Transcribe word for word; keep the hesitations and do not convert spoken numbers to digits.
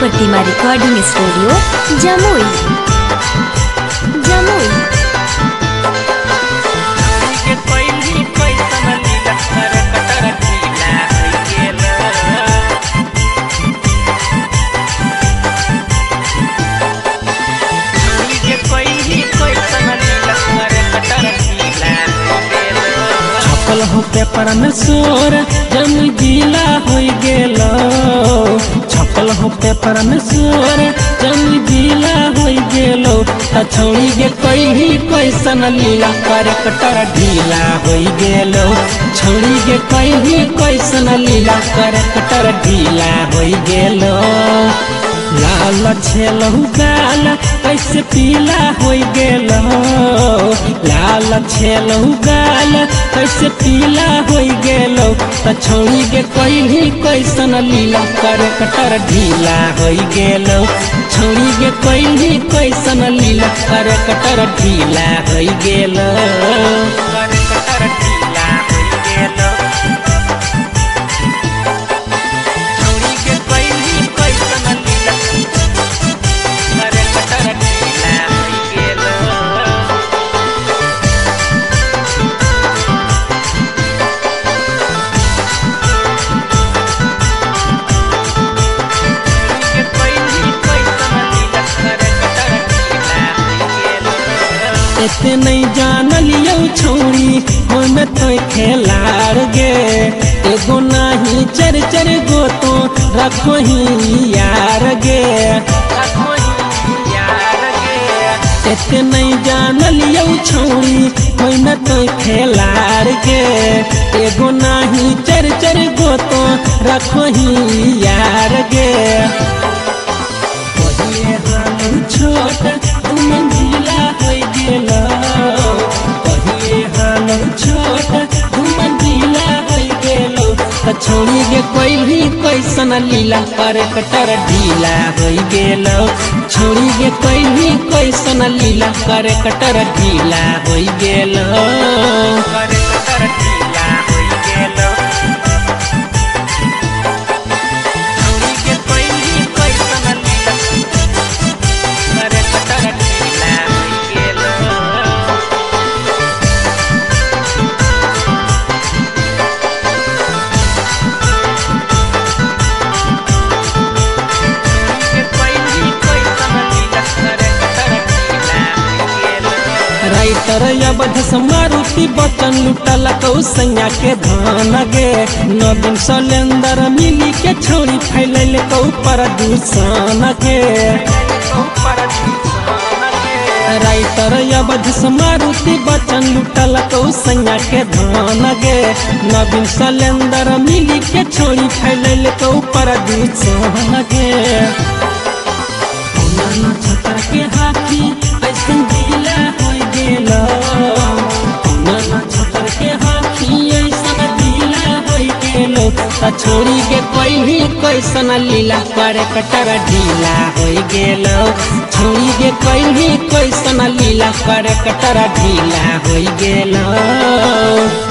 प्रतिमा recording studio Jamui Jamui. छपल हो paper में सोर जम गीला हो गेलो, छपल हो पेपर में सोर जम गीला हो गेलो। छौड़ी गे कोई भी कैसन लीला कर कटर ढीला हो गेलो, छौड़ी गे कोई भी कैसन लीला कर कटर ढीला हो गेलो। लाल छेलहु गाल कैसे पीला हो गेलो, लाल छेलहु गाल कैसे पीला हो गेलो। त छौड़ी गे कोई भी कैसन लीला कर कटर ढीला हो गेलो, छौड़ी गे कोई भी कैसन लीला कर कटर ढीला हो गेलो, कर कटर ढीला हो गेलो। एते नहीं जान लियो छौड़ी हम तो खेलार गे, एगो नहीं चर चर गो तो रखो ही यार गे, रखो ही यार गे। एते नहीं जान लियो छौड़ी हम तो खेलार गे, एगो नहीं चर चर गो तो रखो ही यार गे। पहिले हम छोट मंजिला हो गेलो, पहिले हम छोट मंजिला हो गेलो। त छौड़ी गे कोई भी कैसन लीला कर कटर ढीला हो गेलो, छौड़ी गे कोई भी कैसन लीला कर कटर ढीला हो गेलो, कर कटर ढीला हो गेलो। राइटर अवध मारुति बचन लुटल कौसैया के धान गे, नवीन सलेंदर मिली के छौड़ी फैलल कौ प्रदूषण के। राइटर अवध मारुति बचन लुटल कौसैया के धान गे, नवीन सलेंदर मिली के छौड़ी फैलल कौ प्रदूषण के। छतर के हाथी ऐसे गीला हो गेलो, छतर के हाथी ऐसा गीला हो गेलो। त छौड़ी के कोई भी कैसन लीला कर कटर ढीला हो गेलो, छौड़ी के कोई भी कैसन लीला कर कटर ढीला हो गेलो।